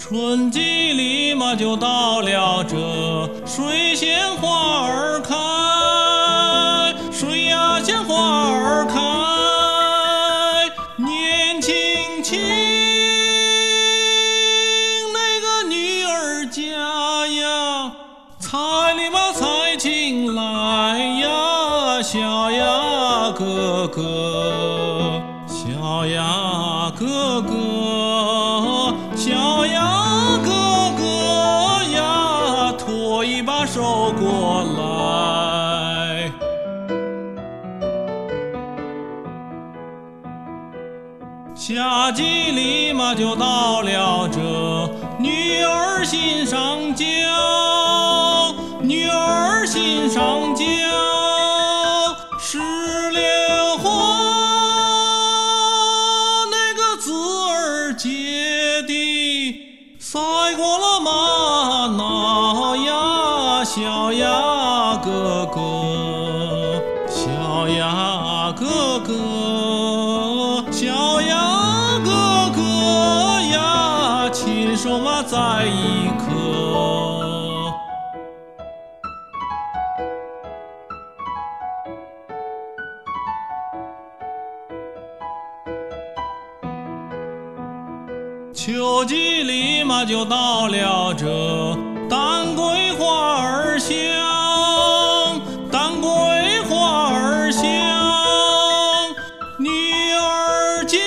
春季里嘛就到了这水仙花儿开，水呀仙花儿开，年轻轻那个女儿家呀，彩礼嘛彩进来呀，小呀哥哥，小呀哥哥，小呀哥哥呀，拖一把手过来。夏季里嘛就到了这女儿心上交，女儿心上交，石榴花那个籽儿结的，赛过了玛瑙呀，小呀哥哥，小呀哥哥，小呀哥哥呀，亲手嘛栽一颗。秋季里嘛就到了这当归花儿香，当归花儿香，女儿家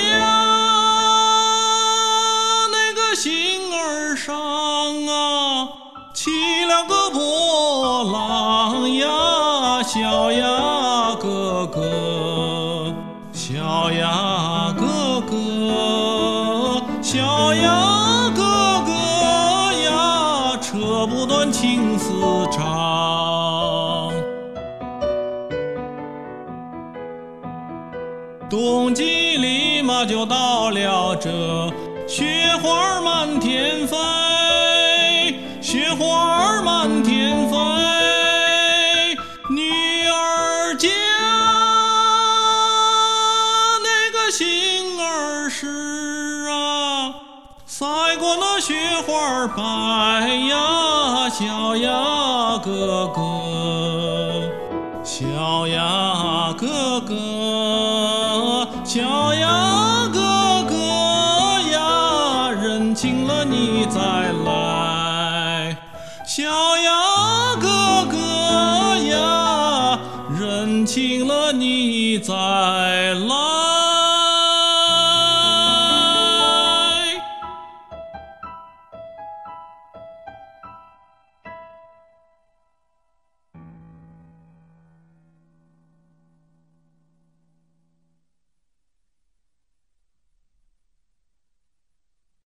那个心儿上啊，起了个波浪呀，小呀哥哥，小呀哥哥，小呀哥哥呀，扯不断情丝长。冬季里嘛就到了这雪花满天飞，雪花满天飞，女儿家那个心儿是啊，赛过那雪花白呀，小呀哥哥，小呀哥哥，小呀哥哥呀，认清了你再来，小呀哥哥呀，认清了你再来。